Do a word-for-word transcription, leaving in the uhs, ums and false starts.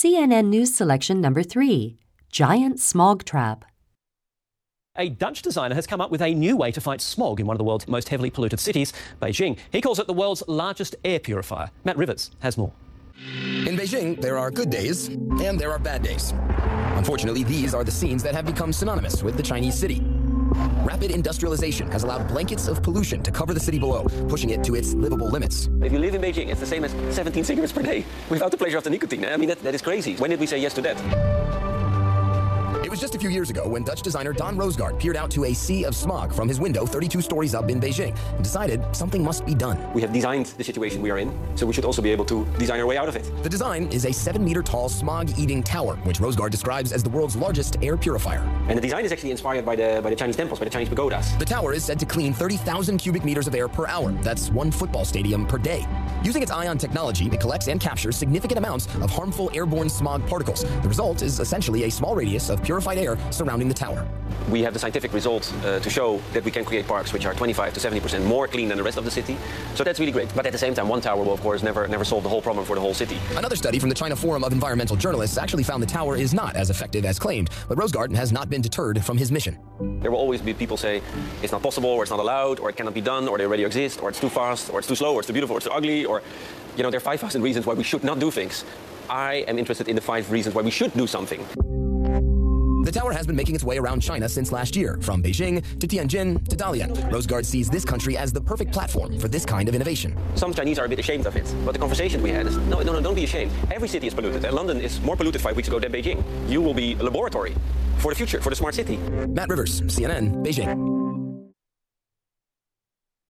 C N N News Selection number three, Giant Smog Trap. A Dutch designer has come up with a new way to fight smog in one of the world's most heavily polluted cities, Beijing. He calls it the world's largest air purifier. Matt Rivers has more. In Beijing, there are good days and there are bad days. Unfortunately, these are the scenes that have become synonymous with the Chinese city. Rapid industrialization has allowed blankets of pollution to cover the city below, pushing it to its livable limits. If you live in Beijing, it's the same as seventeen cigarettes per day without the pleasure of the nicotine. I mean, that, that is crazy. When did we say yes to that? It was just a few years ago when Dutch designer Don Roosgaard peered out to a sea of smog from his window thirty-two stories up in Beijing and decided something must be done. We have designed the situation we are in, so we should also be able to design our way out of it. The design is a seven-meter-tall smog-eating tower, which Roosgaard describes as the world's largest air purifier. And the design is actually inspired by the, by the Chinese temples, by the Chinese pagodas. The tower is said to clean thirty thousand cubic meters of air per hour. That's one football stadium per day. Using its ion technology, it collects and captures significant amounts of harmful airborne smog particles. The result is essentially a small radius of purified air surrounding the tower. We have the scientific results uh, to show that we can create parks which are twenty-five to seventy percent more clean than the rest of the city. So that's really great. But at the same time, one tower will, of course, never, never solve the whole problem for the whole city. Another study from the China Forum of Environmental Journalists actually found the tower is not as effective as claimed, but Roosgaard has not been deterred from his mission. There will always be people say it's not possible, or it's not allowed, or it cannot be done, or they already exist, or it's too fast, or it's too slow, or it's too beautiful, or it's too ugly, or, you know, there are five thousand reasons why we should not do things. I am interested in the five reasons why we should do something. The tower has been making its way around China since last year, from Beijing to Tianjin to Dalian. Roosgaard sees this country as the perfect platform for this kind of innovation. Some Chinese are a bit ashamed of it, but the conversation we had is, no, no, no, don't be ashamed. Every city is polluted, and London is more polluted five weeks ago than Beijing. You will be a laboratory for the future, for the smart city. Matt Rivers, C N N, Beijing.